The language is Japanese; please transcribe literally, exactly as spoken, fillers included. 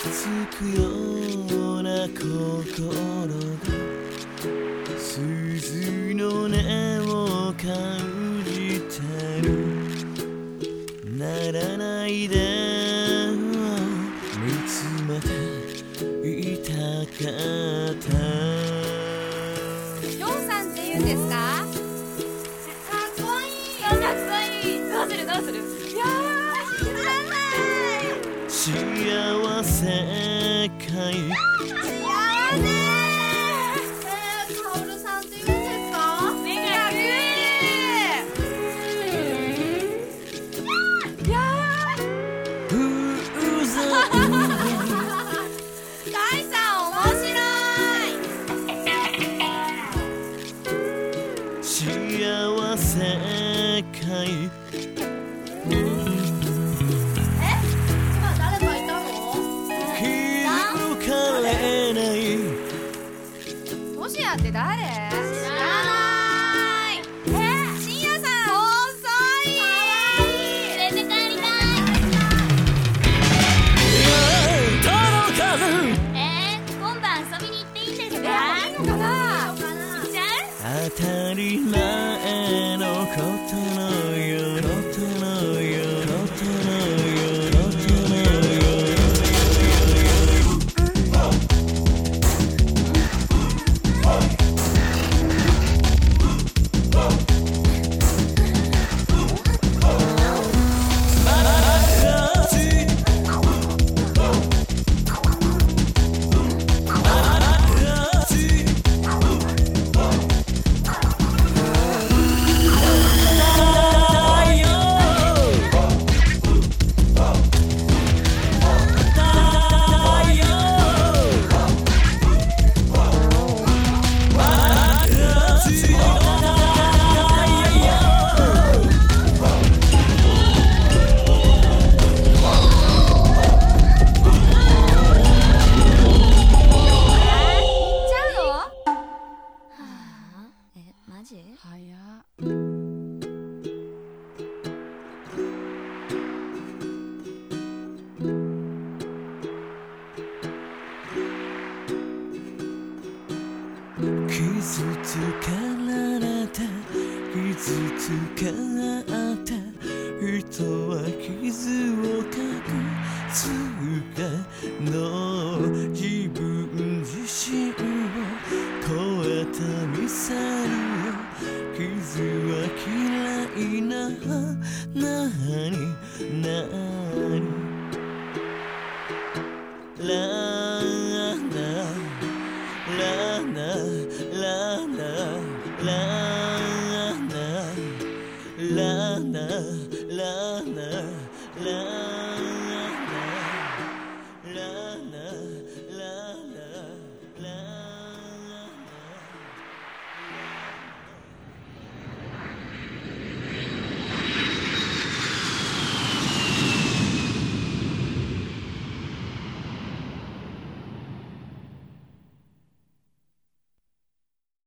つくような心が鈴の音を感じてる。ならないで見つめていたかった。 ヨンさんって言うんですか？かっこいい。かっこいい。どうするどうする。いやー知らない。 幸せかい。 幸せ。えー、カオルさんって言うんですか？目がクール。いやーうざ大さん面白い。 幸せかい。 え？今誰かいたの？ 気づかれない。 トシヤって誰？知らない。え？深夜さん遅い。かわいい。連れて帰りたい。 届かず。 えー、今晩遊びに行っていいんですえ、 か？ いいのかな？ 行っちゃう？ 当たり前のことのようことのようことのようことのよう。傷つかられて傷つかって人は傷を隠すかの自分自身を超えたミサイル。傷は嫌いななになにラ